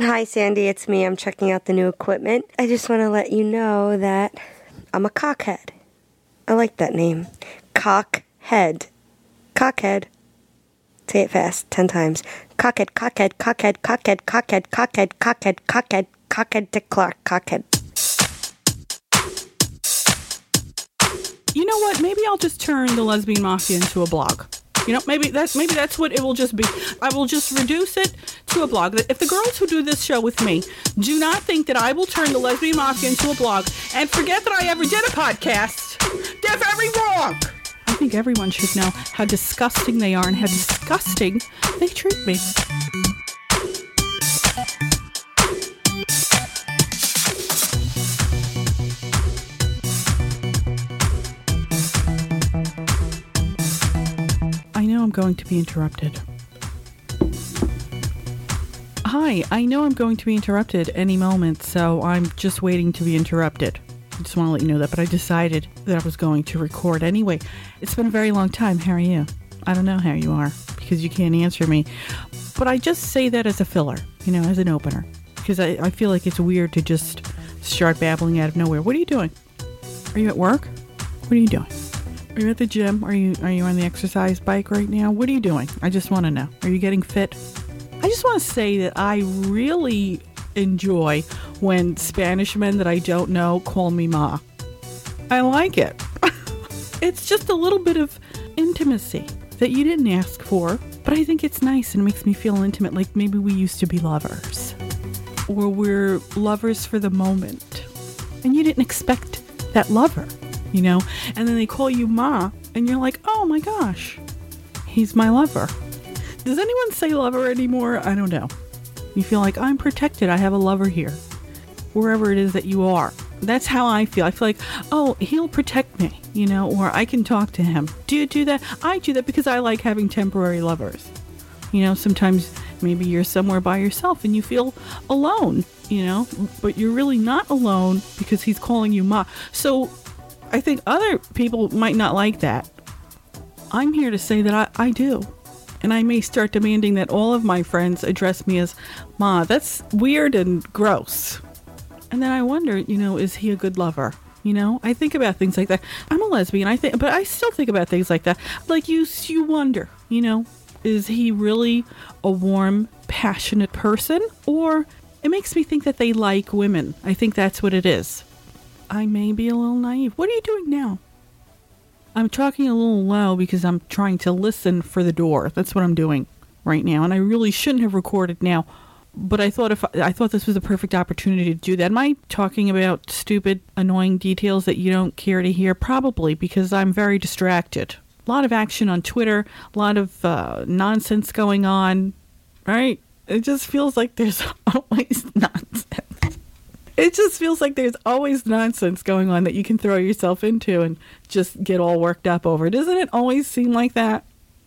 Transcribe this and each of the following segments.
Hi, Sandy. It's me. I'm checking out the new equipment. I just want to let you know that I'm a cockhead. I like that name. Cockhead. Cockhead. Say it fast, 10 times. Cockhead, cockhead, cockhead, cockhead, cockhead, cockhead, cockhead, cockhead, cockhead, Dick Clark, cockhead. You know what? Maybe I'll just turn the Lesbian Mafia into a blog. You know, maybe that's what it will just be. I will just reduce it to a blog. If the girls who do this show with me do not think that I will turn the Lesbian Mafia into a blog and forget that I ever did a podcast, they're very wrong. I think everyone should know how disgusting they are and how disgusting they treat me. I know I'm going to be interrupted. Hi, I know I'm going to be interrupted any moment, so I'm just waiting to be interrupted. I just want to let you know that, but I decided that I was going to record anyway. It's been a very long time. How are you? I don't know how you are because you can't answer me. But I just say that as a filler, you know, as an opener. Because I feel like it's weird to just start babbling out of nowhere. What are you doing? Are you at work? What are you doing? Are you at the gym? Are you on the exercise bike right now? What are you doing? I just want to know. Are you getting fit? I just want to say that I really enjoy when Spanish men that I don't know call me Ma. I like it. It's just a little bit of intimacy that you didn't ask for, but I think it's nice and it makes me feel intimate, like maybe we used to be lovers. Or we're lovers for the moment. And you didn't expect that lover, you know? And then they call you Ma, and you're like, oh my gosh, he's my lover. Does anyone say lover anymore? I don't know. You feel like, I'm protected. I have a lover here. Wherever it is that you are. That's how I feel. I feel like, oh, he'll protect me, you know, or I can talk to him. Do you do that? I do that because I like having temporary lovers. You know, sometimes maybe you're somewhere by yourself and you feel alone, you know, but you're really not alone because he's calling you Ma. So I think other people might not like that. I'm here to say that I do. And I may start demanding that all of my friends address me as Ma. That's weird and gross. And then I wonder, you know, is he a good lover? You know, I think about things like that. I'm a lesbian, but I still think about things like that. Like you wonder, you know, is he really a warm, passionate person? Or it makes me think that they like women. I think that's what it is. I may be a little naive. What are you doing now? I'm talking a little low because I'm trying to listen for the door. That's what I'm doing right now. And I really shouldn't have recorded now. But I thought this was a perfect opportunity to do that. Am I talking about stupid, annoying details that you don't care to hear? Probably, because I'm very distracted. A lot of action on Twitter, a lot of nonsense going on, right? It just feels like there's always nonsense. It just feels like there's always nonsense going on that you can throw yourself into and just get all worked up over. Doesn't it always seem like that?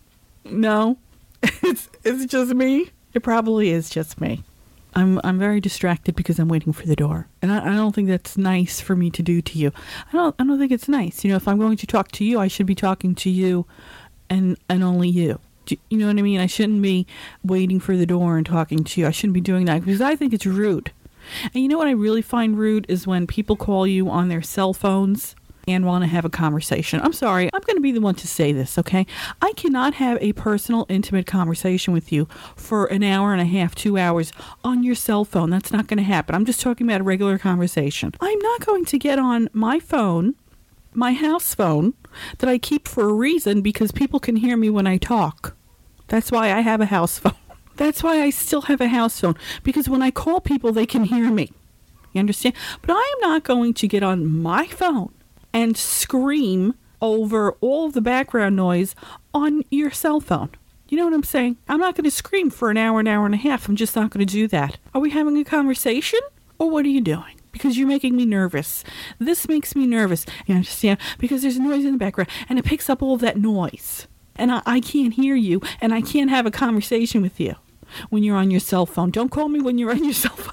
No? It's just me? It probably is just me. I'm very distracted because I'm waiting for the door. And I don't think that's nice for me to do to you. I don't think it's nice. You know, if I'm going to talk to you, I should be talking to you and only you. You know what I mean? I shouldn't be waiting for the door and talking to you. I shouldn't be doing that because I think it's rude. And you know what I really find rude is when people call you on their cell phones and want to have a conversation. I'm sorry, I'm going to be the one to say this, okay? I cannot have a personal, intimate conversation with you for an hour and a half, 2 hours on your cell phone. That's not going to happen. I'm just talking about a regular conversation. I'm not going to get on my phone, my house phone, that I keep for a reason because people can hear me when I talk. That's why I have a house phone. That's why I still have a house phone, because when I call people, they can hear me. You understand? But I am not going to get on my phone and scream over all of the background noise on your cell phone. You know what I'm saying? I'm not going to scream for an hour and a half. I'm just not going to do that. Are we having a conversation? Or what are you doing? Because you're making me nervous. This makes me nervous. You understand? Because there's noise in the background, and it picks up all of that noise. And I can't hear you, and I can't have a conversation with you when you're on your cell phone. Don't call me when you're on your cell phone.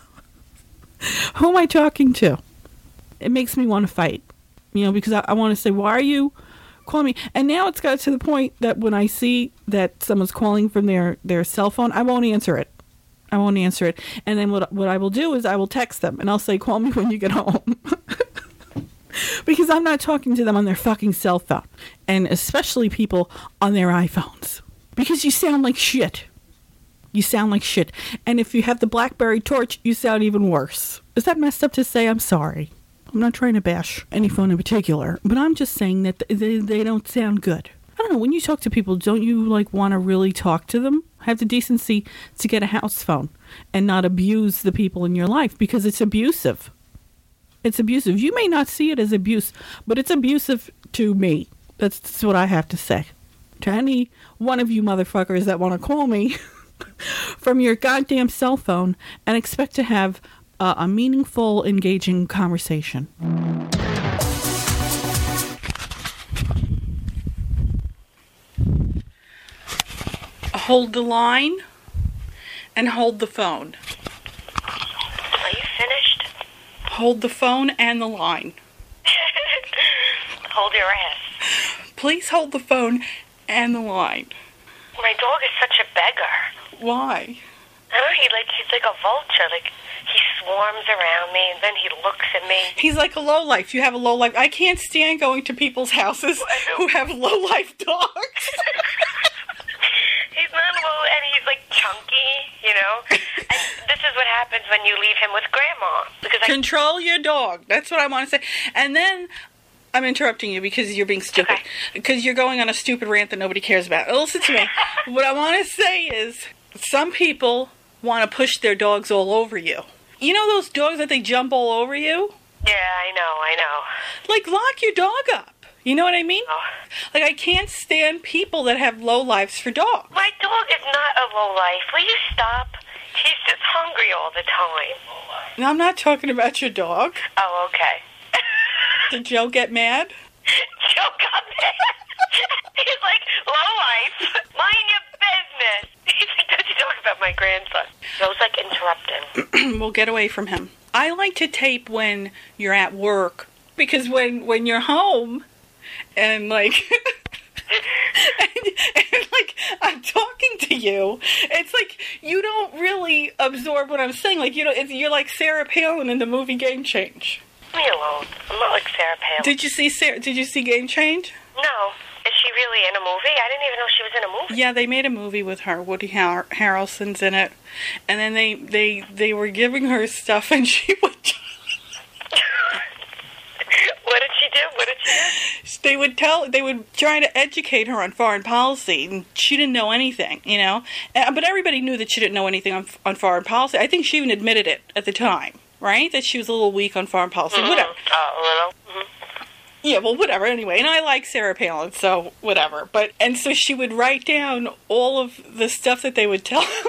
Who am I talking to? It makes me want to fight, you know, because I want to say, why are you calling me? And now it's got to the point that when I see that someone's calling from their cell phone, I won't answer it. I won't answer it. And then what I will do is I will text them, and I'll say, call me when you get home. Because I'm not talking to them on their fucking cell phone. And especially people on their iPhones. Because you sound like shit. You sound like shit. And if you have the BlackBerry Torch, you sound even worse. Is that messed up to say? I'm sorry. I'm not trying to bash any phone in particular. But I'm just saying that they don't sound good. I don't know. When you talk to people, don't you want to really talk to them? Have the decency to get a house phone and not abuse the people in your life, because it's abusive. It's abusive. You may not see it as abuse, but it's abusive to me. That's what I have to say. To any one of you motherfuckers that want to call me from your goddamn cell phone and expect to have a meaningful, engaging conversation. Hold the line and hold the phone. Are you finished? Hold the phone and the line. Hold your ass. Please hold the phone and the line. My dog is such a beggar. Why? I don't know, he's like a vulture. Like, he swarms around me, and then he looks at me. He's like a lowlife. You have a lowlife. I can't stand going to people's houses who have lowlife dogs. He's not low, and he's like chunky, you know? And this is what happens when you leave him with Grandma. Because Control your dog. That's what I want to say. And then I'm interrupting you because you're being stupid. Okay. Because you're going on a stupid rant that nobody cares about. Listen to me. What I want to say is some people want to push their dogs all over you. You know those dogs that they jump all over you? Yeah, I know. Like, lock your dog up. You know what I mean? Oh. Like, I can't stand people that have low lives for dogs. My dog is not a low life. Will you stop? He's just hungry all the time. No, I'm not talking about your dog. Oh, okay. Did Joe get mad? Joe got mad. He's like, low life. Mind your business. He's like, don't you talk about my grandson. Joe's like interrupting. We'll get away from him. I like to tape when you're at work, because when you're home and like and like I'm talking to you, it's like you don't really absorb what I'm saying. Like, you know, you're like Sarah Palin in the movie Game Change. Leave me alone. I'm not like Sarah Palin. Did you see Game Change? No. Is she really in a movie? I didn't even know she was in a movie. Yeah, they made a movie with her. Woody Harrelson's in it. And then they were giving her stuff, and she would... What did she do? They would try to educate her on foreign policy, and she didn't know anything, you know? But everybody knew that she didn't know anything on foreign policy. I think she even admitted it at the time, right? That she was a little weak on foreign policy. Mm-hmm. Whatever. A little. Mm-hmm. Yeah, well, whatever. Anyway, and I like Sarah Palin, so whatever. And so she would write down all of the stuff that they would tell her.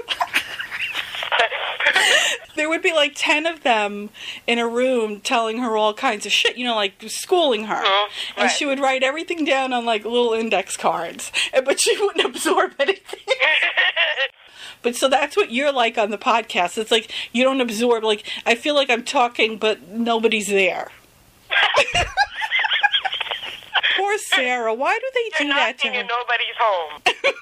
There would be like 10 of them in a room telling her all kinds of shit, you know, like schooling her. Mm-hmm. And she would write everything down on like little index cards, but she wouldn't absorb anything. But so that's what you're like on the podcast. It's like you don't absorb, like, I feel like I'm talking, but nobody's there. Poor Sarah. Why do they do that to her? And nobody's home.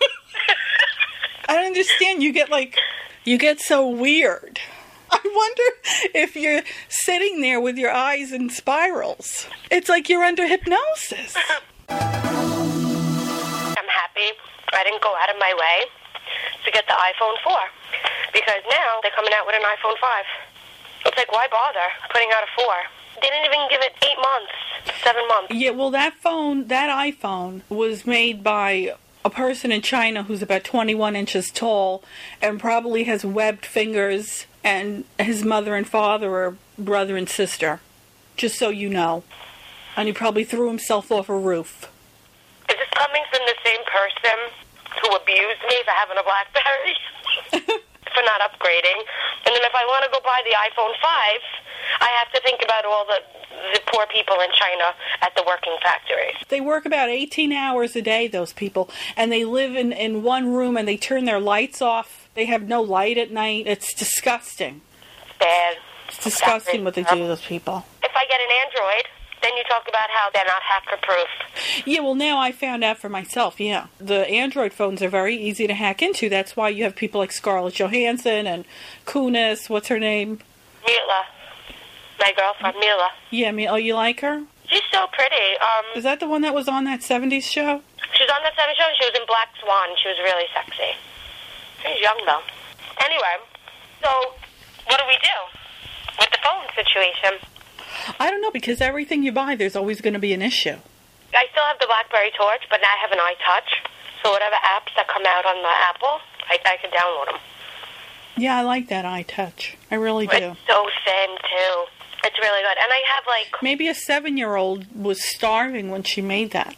I don't understand. You get so weird. I wonder if you're sitting there with your eyes in spirals. It's like you're under hypnosis. I'm happy I didn't go out of my way to get the iPhone 4. Because now they're coming out with an iPhone 5. It's like, why bother putting out a 4? They didn't even give it 8 months, 7 months. Yeah, well, that iPhone was made by a person in China who's about 21 inches tall and probably has webbed fingers, and his mother and father are brother and sister, just so you know. And he probably threw himself off a roof. Is this coming from the same person who abused me for having a BlackBerry? For not upgrading? And then if I want to go buy the iPhone 5, I have to think about all the poor people in China at the working factories. They work about 18 hours a day, those people, and they live in one room, and they turn their lights off. They have no light at night. It's disgusting. Bad. It's disgusting what they do to those people. If I get an Android, then you talk about how they're not hacker-proof. Yeah, well, now I found out for myself, yeah. The Android phones are very easy to hack into. That's why you have people like Scarlett Johansson and Kunis, what's her name? Mila. My girlfriend, Mila. Yeah, oh, you like her? She's so pretty. Is that the one that was on that 70s show? She was on that 70s show, and she was in Black Swan. She was really sexy. She's young, though. Anyway, so what do we do with the phone situation? I don't know, because everything you buy, there's always going to be an issue. I still have the BlackBerry Torch, but now I have an iTouch. So whatever apps that come out on the Apple, I can download them. Yeah, I like that iTouch. I really do. It's so thin, too. It's really good. And I have, like... Maybe a 7-year-old was starving when she made that.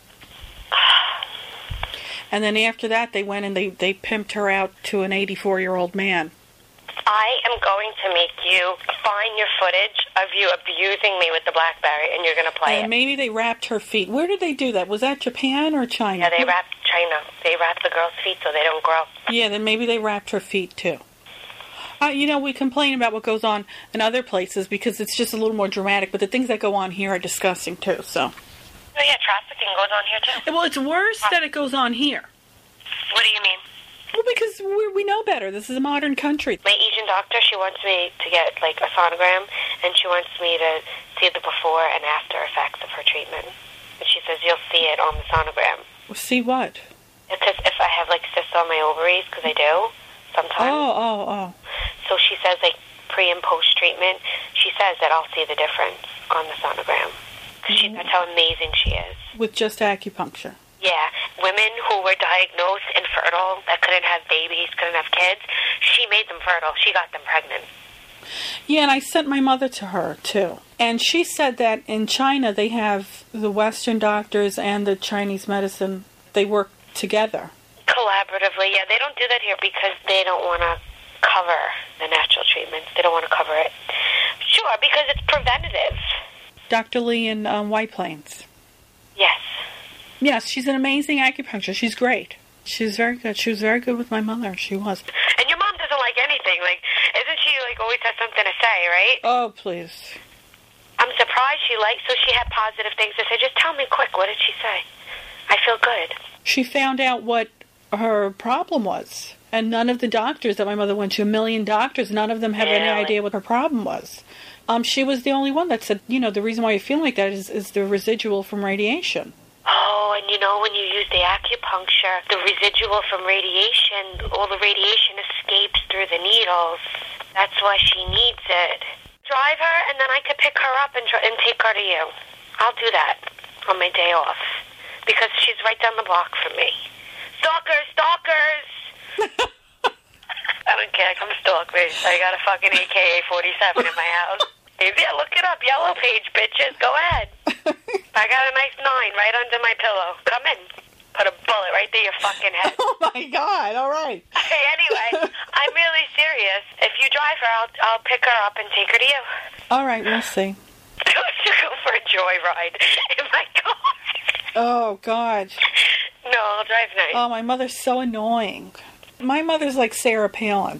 And then after that, they went and they pimped her out to an 84-year-old man. I am going to make you find your footage of you abusing me with the BlackBerry, and you're going to play and it. Maybe they wrapped her feet. Where did they do that? Was that Japan or China? Yeah, they wrapped China. They wrapped the girl's feet so they don't grow. Yeah, then maybe they wrapped her feet, too. We complain about what goes on in other places because it's just a little more dramatic, but the things that go on here are disgusting, too, so... Oh, yeah, trafficking goes on here, too. Well, it's worse that it goes on here. What do you mean? Well, because we know better. This is a modern country. My Asian doctor, she wants me to get, like, a sonogram, and she wants me to see the before and after effects of her treatment. And she says, you'll see it on the sonogram. Well, see what? Because if I have, like, cysts on my ovaries, because I do, sometimes. Oh. So she says, like, pre- and post-treatment, she says that I'll see the difference on the sonogram. That's how amazing she is. With just acupuncture. Yeah. Women who were diagnosed infertile, that couldn't have babies, couldn't have kids, she made them fertile. She got them pregnant. Yeah, and I sent my mother to her, too. And she said that in China, they have the Western doctors and the Chinese medicine, they work together. Collaboratively, yeah. They don't do that here because they don't want to cover the natural treatments. They don't want to cover it. Sure, because it's preventative. Dr. Lee in White Plains. Yes. Yes, she's an amazing acupuncturist. She's great. She's very good. She was very good with my mother. She was. And your mom doesn't like anything. Like, isn't she, like, always has something to say, right? Oh, please. I'm surprised she liked, so she had positive things to say. Just tell me quick, what did she say? I feel good. She found out what her problem was. And none of the doctors that my mother went to, 1 million doctors, none of them have any idea what her problem was. She was the only one that said, the reason why you feel like that is the residual from radiation. Oh, and when you use the acupuncture, the residual from radiation, all the radiation escapes through the needles. That's why she needs it. Drive her, and then I could pick her up and take her to you. I'll do that on my day off. Because she's right down the block from me. Stalkers! I don't care, come stalk me. I got a fucking AK-47 in my house. Yeah, look it up. Yellow Page, bitches. Go ahead. I got a nice 9 right under my pillow. Come in. Put a bullet right through your fucking head. Oh, my God. All right. Hey, anyway, I'm really serious. If you drive her, I'll pick her up and take her to you. All right, we'll see. To go for a joyride in my car. Oh, God. No, I'll drive nice. Oh, my mother's so annoying. My mother's like Sarah Palin.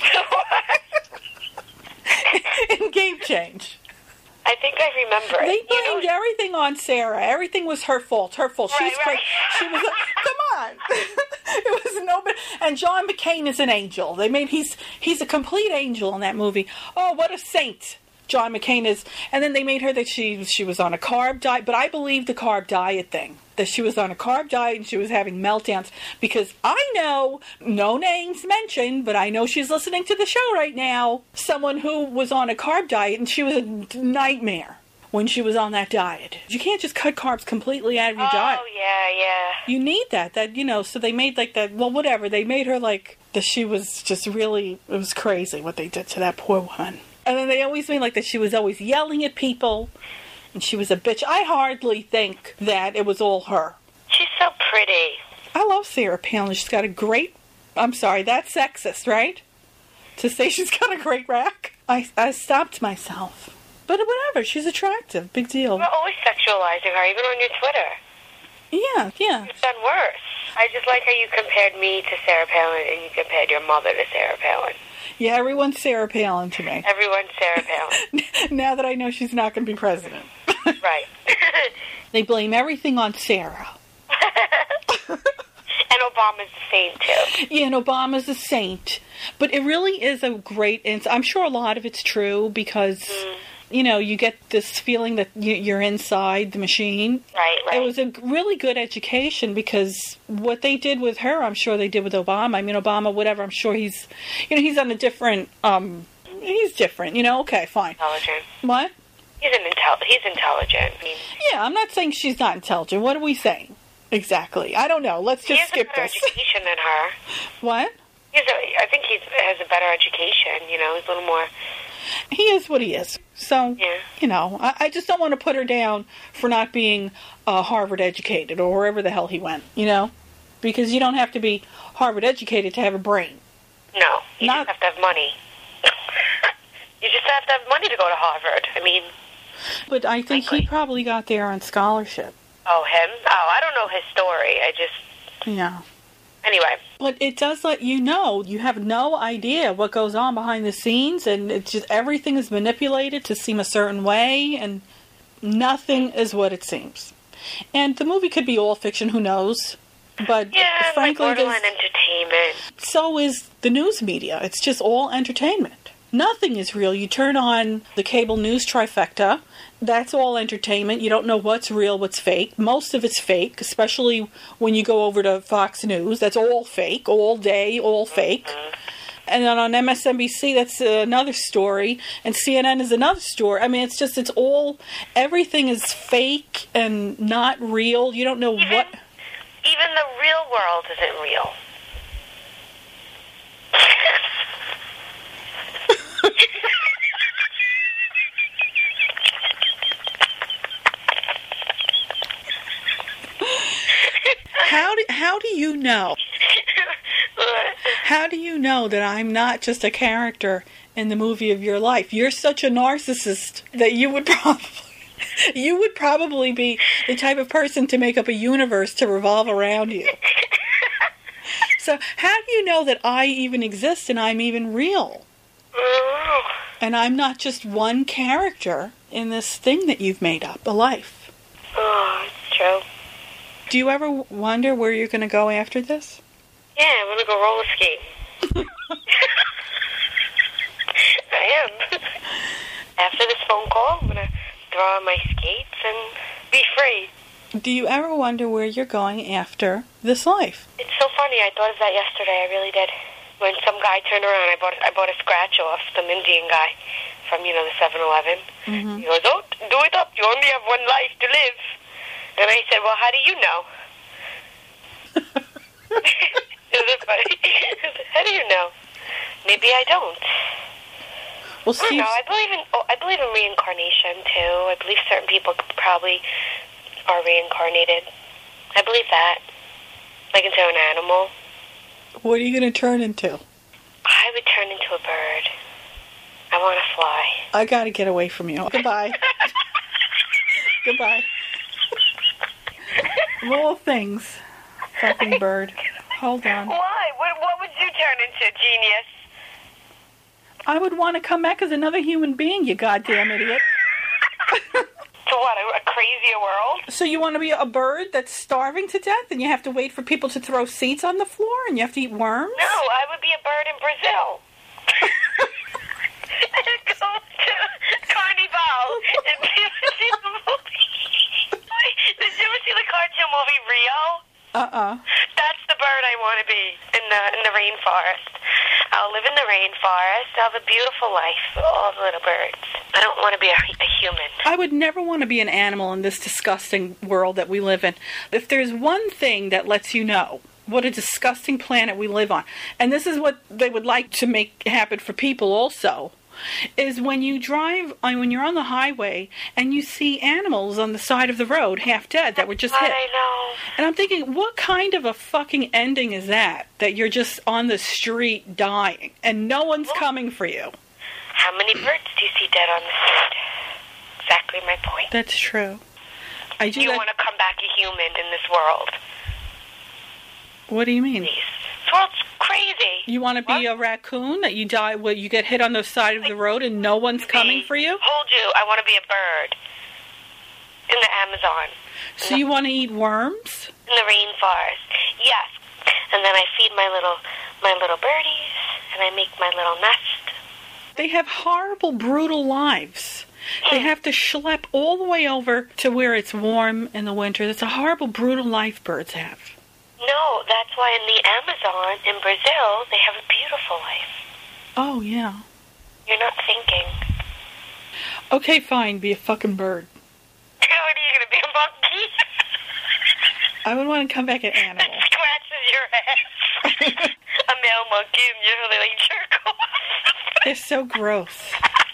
In Game Change. I think I remember They it. blamed everything on Sarah. Everything was her fault. Her fault. Right, right. She was. Come on. It was nobody. And John McCain is an angel. He's a complete angel in that movie. Oh, what a saint John McCain is. And then they made her that she was on a carb diet. But I believe the carb diet thing. That she was on a carb diet and she was having meltdowns. Because I know, no names mentioned, but I know she's listening to the show right now. Someone who was on a carb diet and she was a nightmare when she was on that diet. You can't just cut carbs completely out of your diet. Oh, yeah. You need that, so they made like that, well, whatever. They made her like, that she was just really, it was crazy what they did to that poor woman. And then they always made like that she was always yelling at people. And she was a bitch. I hardly think that it was all her. She's so pretty. I love Sarah Palin. She's got a great... I'm sorry, that's sexist, right? To say she's got a great rack? I stopped myself. But whatever, she's attractive. Big deal. You're always sexualizing her, even on your Twitter. Yeah. You've done worse. I just like how you compared me to Sarah Palin and you compared your mother to Sarah Palin. Yeah, everyone's Sarah Palin to me. Everyone's Sarah Palin. Now that I know she's not going to be president. Right. They blame everything on Sarah. And Obama's the same, too. Yeah, and Obama's a saint. But it really is a great... I'm sure a lot of it's true because, you get this feeling that you're inside the machine. Right. It was a really good education because what they did with her, I'm sure they did with Obama. I mean, Obama, whatever, I'm sure he's on a different... he's different, okay, fine. Intelligent. What? He's intelligent. I mean, yeah, I'm not saying she's not intelligent. What are we saying? Exactly. I don't know. Let's just skip he has a better education than her. What? I think he has a better education. He's a little more... He is what he is. So, yeah. I just don't want to put her down for not being Harvard educated or wherever the hell he went, Because you don't have to be Harvard educated to have a brain. No. You just have to have money. You just have to have money to go to Harvard. I mean... But I think he probably got there on scholarship. Oh, him? Oh, I don't know his story. Yeah. Anyway. But it does let you know. You have no idea what goes on behind the scenes, and it's just everything is manipulated to seem a certain way, and nothing is what it seems. And the movie could be all fiction, who knows? But frankly, like borderline entertainment. So is the news media. It's just all entertainment. Nothing is real. You turn on the cable news trifecta. That's all entertainment. You don't know what's real, what's fake. Most of it's fake, especially when you go over to Fox News. That's all fake, all day, all fake. Mm-hmm. And then on MSNBC, that's another story. And CNN is another story. I mean, it's all, everything is fake and not real. You don't know what... Even the real world isn't real. How do you know? How do you know that I'm not just a character in the movie of your life? You're such a narcissist that you would probably be the type of person to make up a universe to revolve around you. So how do you know that I even exist and I'm even real? And I'm not just one character in this thing that you've made up, a life. Oh, it's true. Do you ever wonder where you're going to go after this? Yeah, I'm going to go roller skate. I am. After this phone call, I'm going to throw on my skates and be free. Do you ever wonder where you're going after this life? It's so funny. I thought of that yesterday. I really did. When some guy turned around, I bought a scratch off, some Indian guy from, the 7-Eleven. Mm-hmm. He goes, "Oh, do it up. You only have one life to live." And I said, "Well, how do you know?" It was funny. How do you know? Maybe I don't. Well, I don't know. I believe in reincarnation too. I believe certain people probably are reincarnated. I believe that, like into an animal. What are you going to turn into? I would turn into a bird. I want to fly. I got to get away from you. Goodbye. Goodbye. Of all things, fucking bird. Hold on. Why? What would you turn into, genius? I would want to come back as another human being, you goddamn idiot. To what, a crazier world? So you want to be a bird that's starving to death and you have to wait for people to throw seeds on the floor and you have to eat worms? No, I would be a bird in Brazil. Go to Carnival and see the movie. Did you ever see the cartoon movie Rio? That's the bird I want to be in the rainforest. I'll live in the rainforest. I'll have a beautiful life with all the little birds. I don't want to be a human. I would never want to be an animal in this disgusting world that we live in. If there's one thing that lets you know what a disgusting planet we live on, and this is what they would like to make happen for people also, is when you drive, when you're on the highway and you see animals on the side of the road half dead that were just hit. I know. And I'm thinking, what kind of a fucking ending is that you're just on the street dying and no one's coming for you? How many birds do you see dead on the street? Exactly my point. That's true. You want to come back a human in this world. What do you mean? This world's crazy. You want to be a raccoon that you die, you get hit on the side of the road and no one's coming for you? Told you, I want to be a bird. in the Amazon. So you want to eat worms? In the rainforest. Yes. And then I feed my little birdies, and I make my little nest. They have horrible, brutal lives. They have to schlep all the way over to where it's warm in the winter. That's a horrible, brutal life birds have. No, that's why in the Amazon, in Brazil, they have a beautiful life. Oh, yeah. You're not thinking. Okay, fine. Be a fucking bird. What are you going to be, a monkey? I would want to come back an animal. That scratches your ass. A male monkey, and you really like jerk off. They're so gross.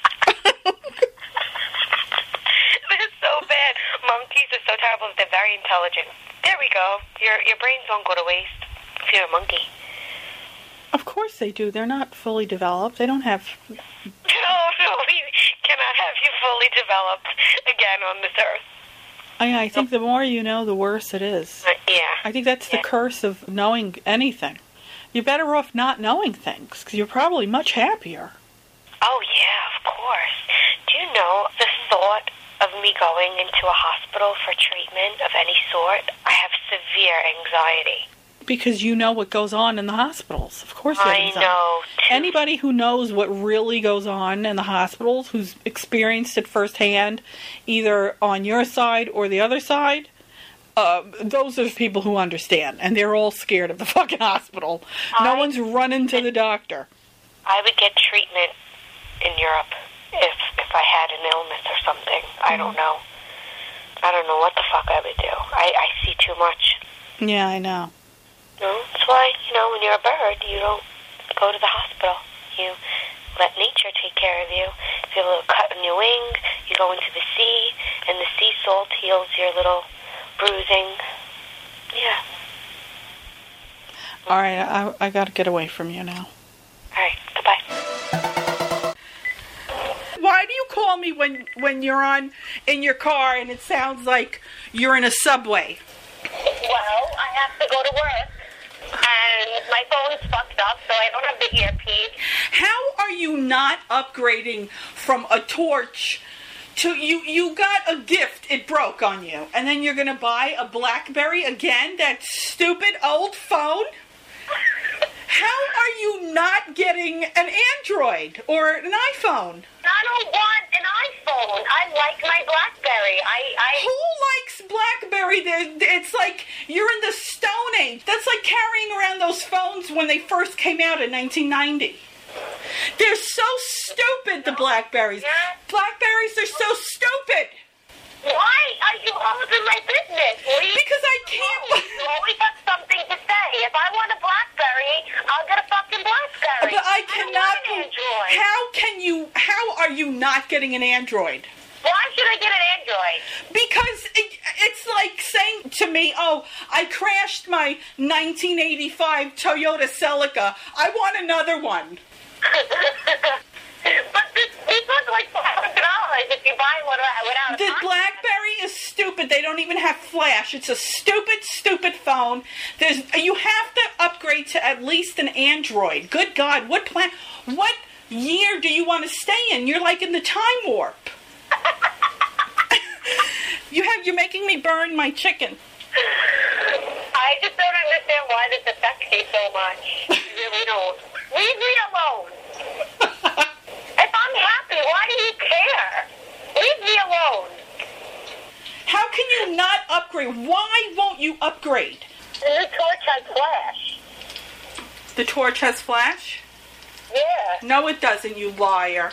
They're so bad. Monkeys are so terrible. They're very intelligent. There we go. Your brains won't go to waste if you're a monkey. Of course they do. They're not fully developed. They don't have... No, we cannot have you fully developed again on this earth. I think the more you know, the worse it is. Yeah. I think that's the curse of knowing anything. You're better off not knowing things, because you're probably much happier. Oh, yeah, of course. Do you know the thought of me going into a hospital for treatment of any sort? I have severe anxiety. Because you know what goes on in the hospitals. Of course you have anxiety. I know, too. Anybody who knows what really goes on in the hospitals, who's experienced it firsthand, either on your side or the other side, those are people who understand. And they're all scared of the fucking hospital. No one's running to the doctor. I would get treatment in Europe if I had an illness or something. I don't know. I don't know what the fuck I would do. I see too much. Yeah, I know. No, that's why, when you're a bird, you don't go to the hospital. You let nature take care of you. If you have a little cut in your wing, you go into the sea, and the sea salt heals your little bruising. Yeah. All right, I got to get away from you now. All right, goodbye. Why do you call me when you're in your car and it sounds like you're in a subway? Well, I have to go to work. And my phone's fucked up, so I don't have the earpiece. How are you not upgrading from a torch to you got a gift, it broke on you, and then you're going to buy a BlackBerry again, that stupid old phone? How are you not getting an Android or an iPhone? I don't want an iPhone. I like my BlackBerry. Who likes BlackBerry? It's like you're in the Stone Age. That's like carrying around those phones when they first came out in 1990. They're so stupid, the Blackberries. Blackberries are so stupid. Why are you holding my business? Because I can't. You always have something to say. If I want a BlackBerry, I'll get a fucking BlackBerry. But I cannot. I don't want an Android. How are you not getting an Android? Why should I get an Android? Because it's like saying to me, oh, I crashed my 1985 Toyota Celica. I want another one. But this one's like $500 if you buy one without a The BlackBerry is stupid. They don't even have flash. It's a stupid phone. You have to upgrade to at least an Android. Good God, what year do you want to stay in? You're like in the time warp. You're making me burn my chicken. I just don't understand why this affects you so much. I really don't. Leave me alone. If I'm happy, why do you care? Leave me alone. How can you not upgrade? Why won't you upgrade? The new torch has flash. The torch has flash? Yeah. No, it doesn't, you liar.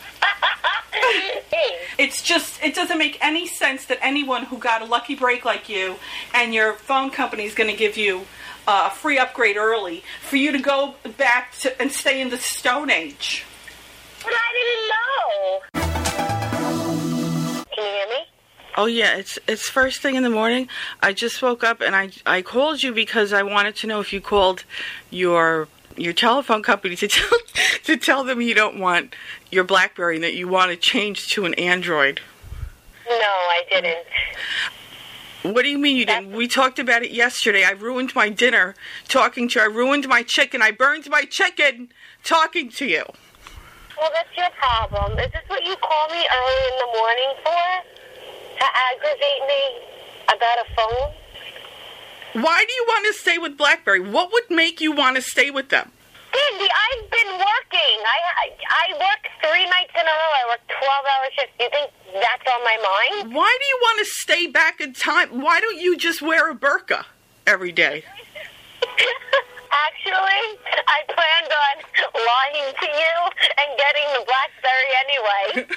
It doesn't make any sense that anyone who got a lucky break like you and your phone company is going to give you a free upgrade early for you to go back and stay in the Stone Age. But I didn't know. Can you hear me? Oh, yeah, it's first thing in the morning. I just woke up and I called you because I wanted to know if you called your telephone company to tell them you don't want your BlackBerry and that you want to change to an Android. No, I didn't. What do you mean you didn't? We talked about it yesterday. I ruined my dinner talking to you. I ruined my chicken. I burned my chicken talking to you. Well, that's your problem. Is this what you call me early in the morning for? to aggravate me about a phone. Why do you want to stay with BlackBerry? What would make you want to stay with them? Cindy, I've been working. I work 3 nights in a row. I work 12-hour shifts. Do you think that's on my mind? Why do you want to stay back in time? Why don't you just wear a burqa every day? Actually, I planned on lying to you and getting the BlackBerry anyway.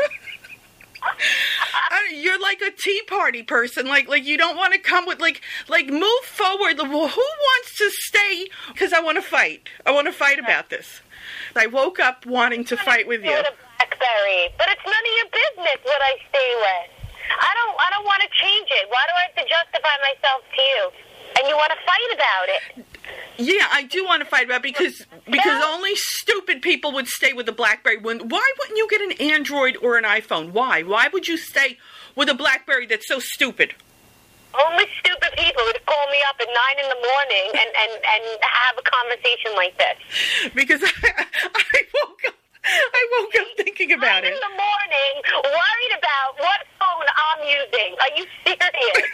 You're like a Tea Party person. Like you don't want to come with like move forward. Well, who wants to stay? Because I want to fight. I want to fight about this. I woke up wanting to fight with you. With a BlackBerry, but it's none of your business what I stay with. I don't want to change it. Why do I have to justify myself to you? And you want to fight about it? Yeah, I do want to fight about it because only stupid people would stay with a BlackBerry. Why wouldn't you get an Android or an iPhone? Why? Why would you stay with a BlackBerry that's so stupid? Only stupid people would call me up at 9 in the morning and have a conversation like this. Because I woke up thinking about 9 it. in the morning, worried about what phone I'm using. Are you serious?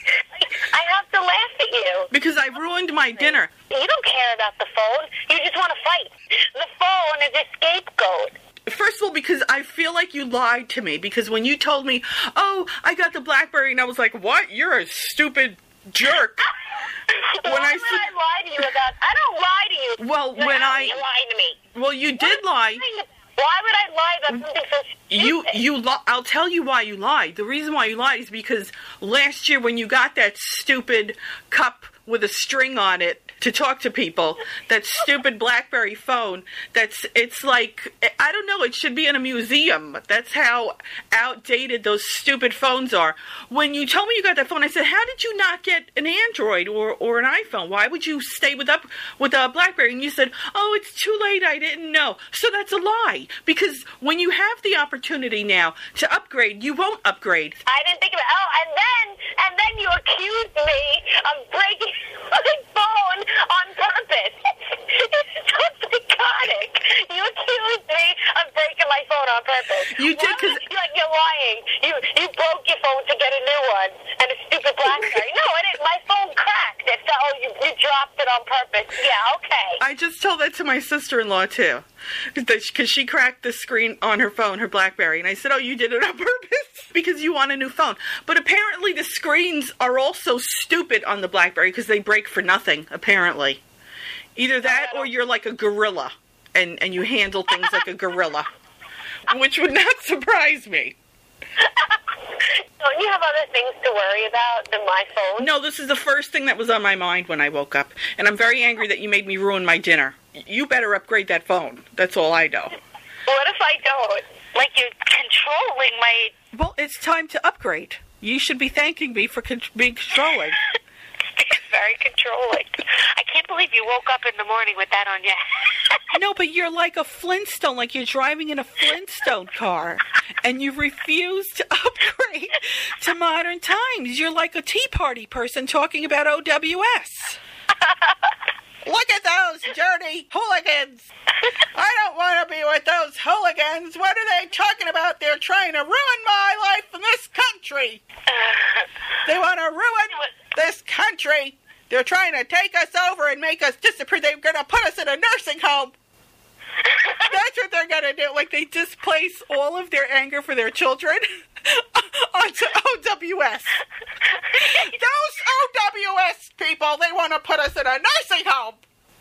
I have to laugh at you. Because I ruined my dinner. You don't care about the phone. You just want to fight. The phone is a scapegoat. First of all, because I feel like you lied to me. Because when you told me, oh, I got the BlackBerry, and I was like, what? You're a stupid jerk. Why would I lie to you about? I don't lie to you. Well, when you lie to me. Well, you did lie. Why would I lie about something so stupid? I'll tell you why you lied. The reason why you lied is because last year when you got that stupid cup with a string on it to talk to people, that stupid BlackBerry phone, it's like, I don't know, it should be in a museum. That's how outdated those stupid phones are. When you told me you got that phone, I said, how did you not get an Android or an iPhone? Why would you stay with a BlackBerry? And you said, oh, it's too late, I didn't know. So that's a lie. Because when you have the opportunity now to upgrade, you won't upgrade. I didn't think about it. Oh, and then you accused me of breaking my phone on purpose. It's so psychotic. You accused me of breaking my phone on purpose. You did, because you're lying. You broke your phone to get a new one and a stupid BlackBerry. No, it didn't. My phone cracked. You dropped it on purpose. Yeah, okay. I just told that to my sister-in-law too, because she cracked the screen on her phone, her BlackBerry, and I said, oh, you did it on purpose because you want a new phone. But apparently the screens are also stupid on the BlackBerry because they break for nothing, apparently. Either that or you're like a gorilla and you handle things like a gorilla, which would not surprise me. Don't you have other things to worry about than my phone? No, this is the first thing that was on my mind when I woke up, and I'm very angry that you made me ruin my dinner. You better upgrade that phone. That's all I know. What if I don't? Like you're controlling my... Well, it's time to upgrade. You should be thanking me for being controlling. It's very controlling. I can't believe you woke up in the morning with that on your head. No, but you're like a Flintstone, like you're driving in a Flintstone car, and you refuse to upgrade to modern times. You're like a Tea Party person talking about OWS. Look at those dirty hooligans. I don't want to be with those hooligans. What are they talking about? They're trying to ruin my life in this country. They want to ruin this country. They're trying to take us over and make us disappear. They're going to put us in a nursing home. That's what they're going to do. Like, they displace all of their anger for their children onto OWS. Those OWS people, they want to put us in a nursing home.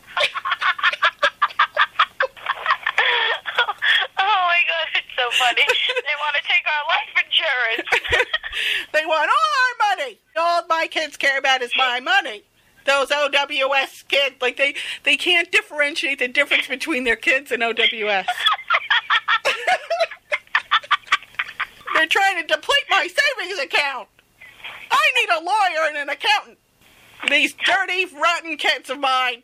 Oh my God, it's so funny. They want to take our life insurance. They want all our money. All my kids care about is my money. Those OWS kids, like they can't differentiate the difference between their kids and OWS. They're trying to deplete my savings account. I need a lawyer and an accountant. These dirty, rotten kids of mine.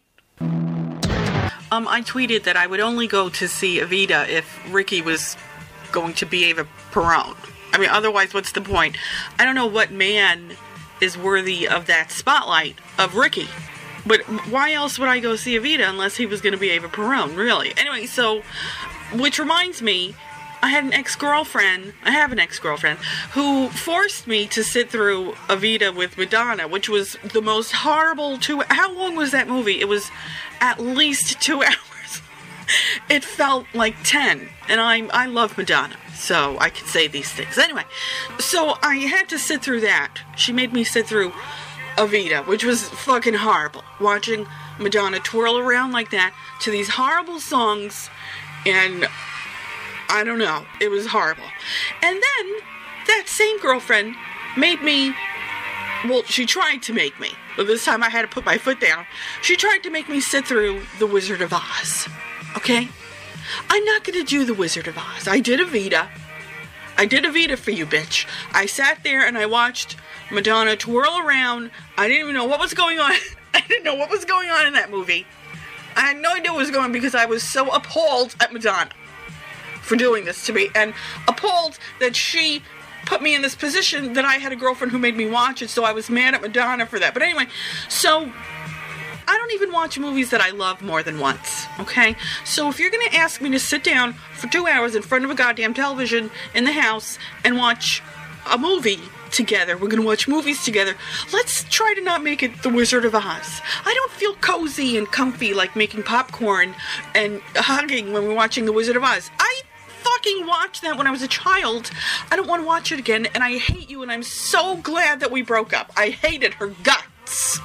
I tweeted that I would only go to see Evita if Ricky was going to be Eva Perón. I mean, otherwise, what's the point? I don't know what man is worthy of that spotlight of Ricky. But why else would I go see Evita unless he was going to be Eva Perón, really? Anyway, so, which reminds me, I have an ex-girlfriend, who forced me to sit through Evita with Madonna, which was the most horrible how long was that movie? It was at least 2 hours. It felt like 10, and I love Madonna, so I can say these things. Anyway, so I had to sit through that. She made me sit through Evita, which was fucking horrible. Watching Madonna twirl around like that to these horrible songs, and I don't know, it was horrible. And then that same girlfriend made me, well, she tried to make me, but this time I had to put my foot down. She tried to make me sit through The Wizard of Oz. Okay? I'm not going to do The Wizard of Oz. I did Evita. I did Evita for you, bitch. I sat there and I watched Madonna twirl around. I didn't even know what was going on. I didn't know what was going on in that movie. I had no idea what was going on because I was so appalled at Madonna for doing this to me. And appalled that she put me in this position that I had a girlfriend who made me watch it, so I was mad at Madonna for that. But anyway, so I don't even watch movies that I love more than once, okay? So if you're going to ask me to sit down for 2 hours in front of a goddamn television in the house and watch a movie together, we're going to watch movies together, let's try to not make it The Wizard of Oz. I don't feel cozy and comfy like making popcorn and hugging when we're watching The Wizard of Oz. I fucking watched that when I was a child. I don't want to watch it again, and I hate you, and I'm so glad that we broke up. I hated her guts.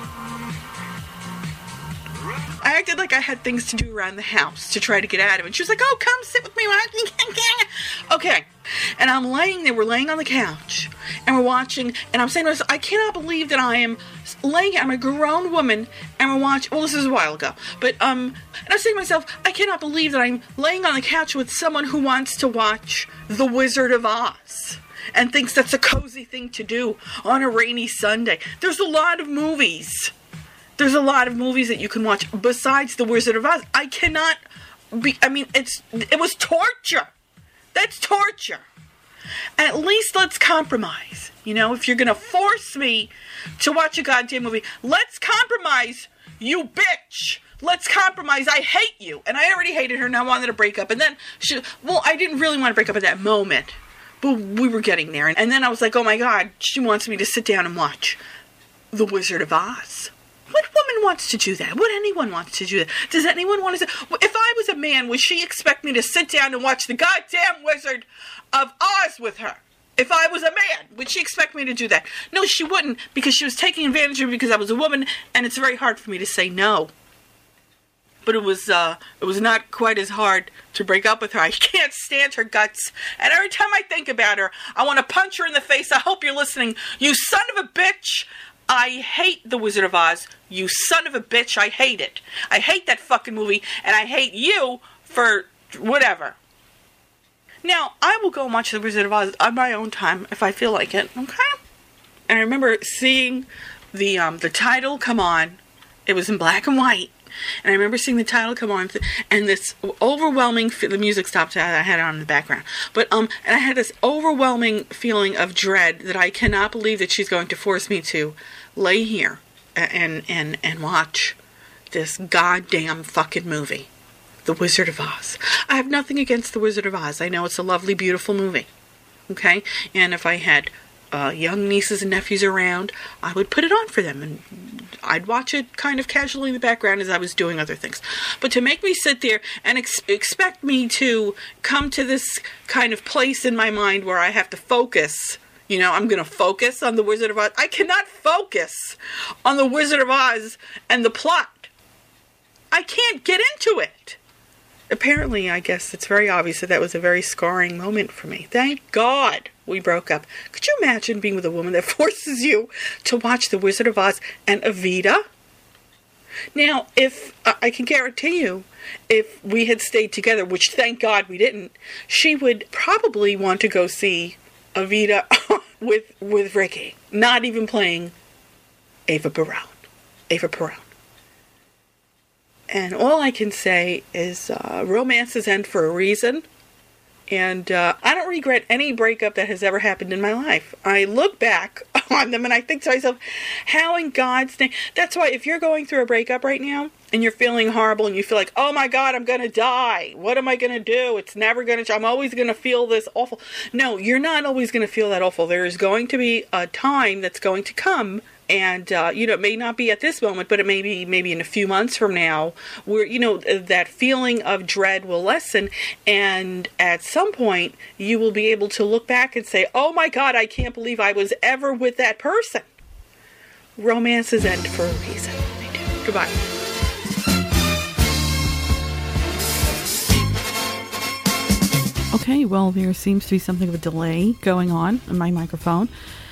I acted like I had things to do around the house to try to get out of it. She was like, oh, come sit with me. Okay. And I'm laying there. We're laying on the couch. And we're watching. And I'm saying to myself, I cannot believe that I am laying. I'm a grown woman. And we're watching. Well, this is a while ago. But, and I'm saying to myself, I cannot believe that I'm laying on the couch with someone who wants to watch The Wizard of Oz. And thinks that's a cozy thing to do on a rainy Sunday. There's a lot of movies. There's a lot of movies that you can watch besides The Wizard of Oz. I cannot be, I mean, it was torture. That's torture. At least let's compromise. You know, if you're going to force me to watch a goddamn movie, let's compromise, you bitch. Let's compromise. I hate you. And I already hated her and I wanted to break up. And then, I didn't really want to break up at that moment. But we were getting there. And then I was like, oh my God, she wants me to sit down and watch The Wizard of Oz. What woman wants to do that? Would anyone want to do that? Does anyone want to? If I was a man, would she expect me to sit down and watch the goddamn Wizard of Oz with her? If I was a man, would she expect me to do that? No, she wouldn't, because she was taking advantage of me because I was a woman, and it's very hard for me to say no. But it was not quite as hard to break up with her. I can't stand her guts, and every time I think about her, I want to punch her in the face. I hope you're listening, you son of a bitch. I hate The Wizard of Oz. You son of a bitch. I hate it. I hate that fucking movie. And I hate you for whatever. Now, I will go and watch The Wizard of Oz on my own time if I feel like it. Okay? And I remember seeing the title come on. It was in black and white. And I remember seeing the title come on, and this overwhelming, the music stopped, I had it on in the background, but, and I had this overwhelming feeling of dread that I cannot believe that she's going to force me to lay here and watch this goddamn fucking movie, The Wizard of Oz. I have nothing against The Wizard of Oz. I know it's a lovely, beautiful movie, okay? And if I had young nieces and nephews around, I would put it on for them, and I'd watch it kind of casually in the background as I was doing other things. But to make me sit there and expect me to come to this kind of place in my mind where I have to focus, you know, I'm going to focus on The Wizard of Oz. I cannot focus on The Wizard of Oz and the plot. I can't get into it. Apparently, I guess it's very obvious that was a very scarring moment for me. Thank God we broke up. Could you imagine being with a woman that forces you to watch The Wizard of Oz and Evita? Now, if I can guarantee you, if we had stayed together, which thank God we didn't, she would probably want to go see Evita with Ricky, not even playing Eva Perón. And all I can say is romances end for a reason. And I don't regret any breakup that has ever happened in my life. I look back on them and I think to myself, how in God's name... That's why if you're going through a breakup right now and you're feeling horrible and you feel like, oh my God, I'm going to die. What am I going to do? It's never going to, I'm always going to feel this awful. No, you're not always going to feel that awful. There is going to be a time that's going to come, and, it may not be at this moment, but it may be maybe in a few months from now, where, that feeling of dread will lessen, and at some point, you will be able to look back and say, oh my God, I can't believe I was ever with that person. Romances end for a reason. They do. Goodbye. Okay, well, there seems to be something of a delay going on my microphone.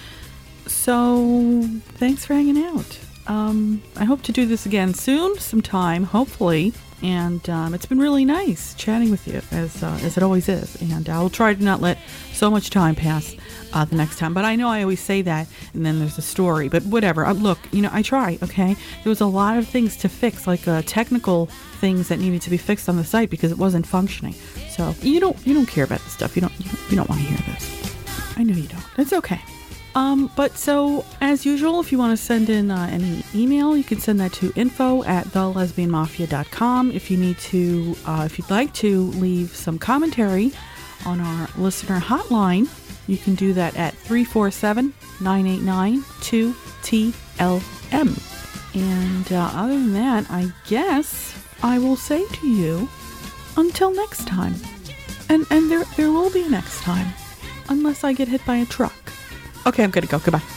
So, thanks for hanging out. I hope to do this again soon, sometime, hopefully. And it's been really nice chatting with you, as it always is. And I'll try to not let so much time pass the next time. But I know I always say that, and then there's a story. But whatever. Look, I try, okay? There was a lot of things to fix, like technical things that needed to be fixed on the site because it wasn't functioning. So you don't care about this stuff. You don't want to hear this. I know you don't. It's okay. But so, as usual, if you want to send in any email, you can send that to info@thelesbianmafia.com. If you'd like to leave some commentary on our listener hotline, you can do that at 347-989-2TLM. And other than that, I guess I will say to you, until next time. And there will be a next time, unless I get hit by a truck. Okay, I'm gonna go. Goodbye.